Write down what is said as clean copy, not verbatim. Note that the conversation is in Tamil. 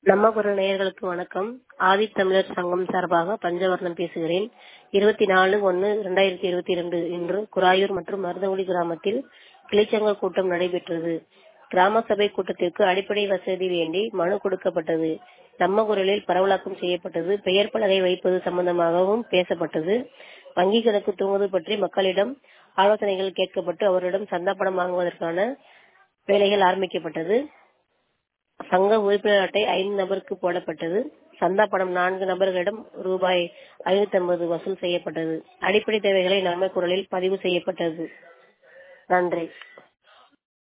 நம்ம குரல் நேயர்களுக்கு வணக்கம். ஆதித்தமிழர் சங்கம் சார்பாக பஞ்சவர்ணம் பேசுகிறேன். 24/1/2022 இன்று குராயூர் மற்றும் மருதங்குடி கிராமத்தில் கிளைச்சங்க கூட்டம் நடைபெற்றது. கிராம சபை கூட்டத்திற்கு அடிப்படை வசதி வேண்டி மனு கொடுக்கப்பட்டது. நம்ம குரலில் பரவலாக்கம் செய்யப்பட்டது. பெயர் பலகை வைப்பது சம்பந்தமாகவும் பேசப்பட்டது. வங்கி கணக்கு துவங்குவது பற்றி மக்களிடம் ஆலோசனைகள் கேட்கப்பட்டு அவரிடம் சந்தா பணம் வாங்குவதற்கான வேலைகள் ஆரம்பிக்கப்பட்டது. சங்க உறுப்பினர் அட்டை 5 நபருக்கு போடப்பட்டது. சந்தா பணம் 4 நபர்களிடம் ரூபாய் 550 வசூல் செய்யப்பட்டது. அடிப்படை தேவைகளை நம்ம குரலில் பதிவு செய்யப்பட்டது. நன்றி.